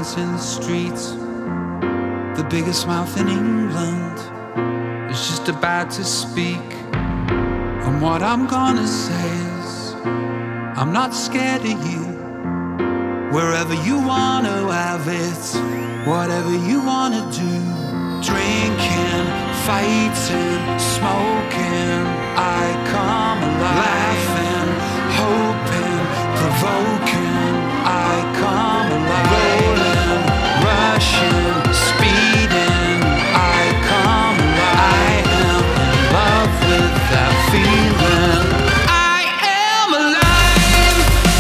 Silence in the streets. The biggest mouth in England is just about to speak. And what I'm gonna say is, I'm not scared of you. Wherever you wanna have it, whatever you wanna do. Drinking, fighting, smoking, I come alive. Laughing, hoping, provoking, I come alive. Rolling, rushing, speeding, I come alive. I am in love with that feeling. I am alive.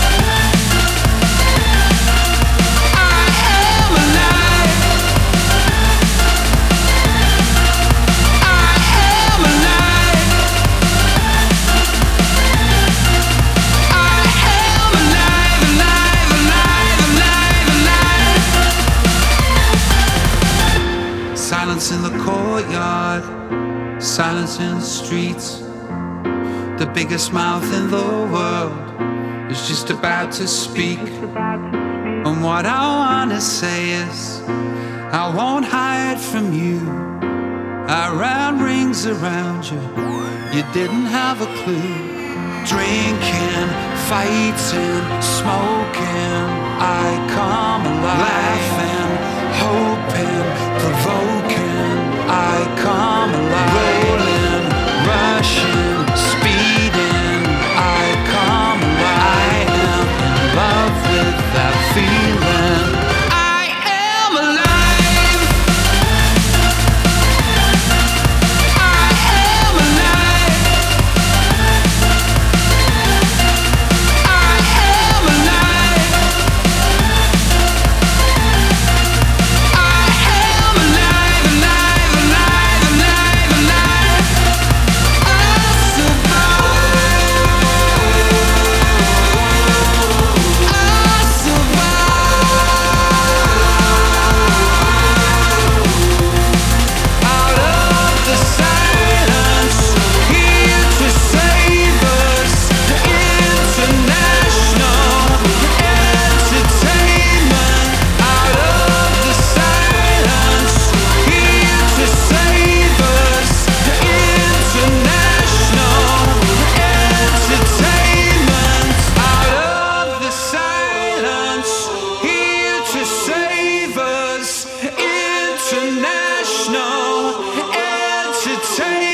I am alive. I am alive. I am alive, alive, alive, alive, alive. Silence in the courtyard, silence in the streets. The biggest mouth in the world is just about to speak. And what I wanna say is, I won't hide from you. I ran rings around you, you didn't have a clue. Drinking, fighting, smoking, I come alive. Laughing, hoping, provoking, I come alive. Rolling, rushing, speeding, I come alive. I am in love with that feeling. I am alive. I am alive. I am alive. I am alive, alive, alive, alive, alive. I'll survive. I'll survive. Out of the silence, here to save us. International entertainment. Out of the silence, here to save us. International entertainment. Out of the silence, here to save us. International entertainment.